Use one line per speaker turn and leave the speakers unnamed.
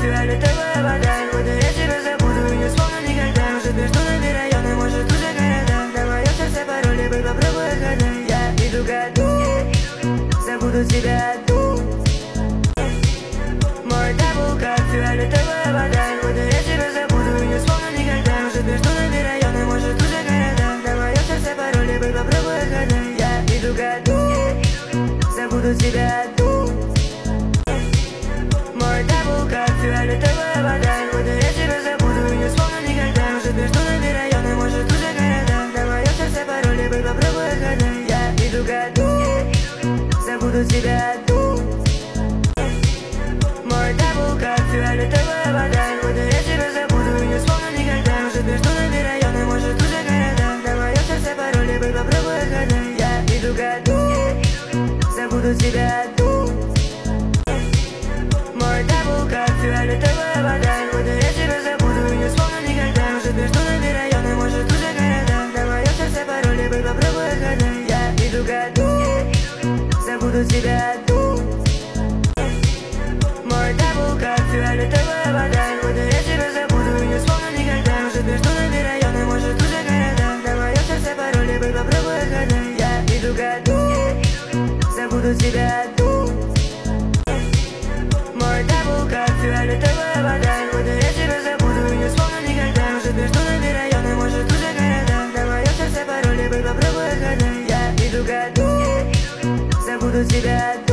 реально твоя вода. Буду я тебя забуду и не вспомню никогда. Уже между нами районы, может уже города. На моем сердце пароли, бы попробуй отгадай. Я иду году, забуду тебя одну. Мой табулкат, реально твоя вода. Буду я тебя забуду и не вспомню никогда. Уже между нами районы, может уже города. На моем сердце пароли, бы попробуй отгадай. Я иду году, забуду тебя одну. Мой табулкат, реально твоя вода. Буду я тебя забуду и не вспомню никогда. Уже между нами районы, может уже города. На моем сердце пароли, бы попробуй отгадай. Я иду году, забуду тебя одну. Мой табулкат, реально твоя вода. Буду я тебя забуду и не вспомню никогда. Уже между нами районы, может уже города. На моем сердце пароли, бы попробуй отгадай. Я иду году, забуду тебя одну. Мой табулкат, реально твоя вода. Буду я тебя забуду и не вспомню никогда. Уже между нами районы, может уже города. На моем сердце пароли, бы попробуй отгадай. Я иду году, забуду тебя одну. Мой табулкат, реально твоя вода. Буду я тебя забуду и не вспомню никогда. Уже между нами районы, может уже города. На моем сердце пароли, бы попробуй отгадай. Я иду году, забуду тебя одну. Мой табулкат, реально твоя вода. Буду я тебя забуду и не вспомню никогда. Уже между нами районы, может уже города. На моем сердце пароли, бы попробуй отгадай. Я иду году, забуду тебя одну.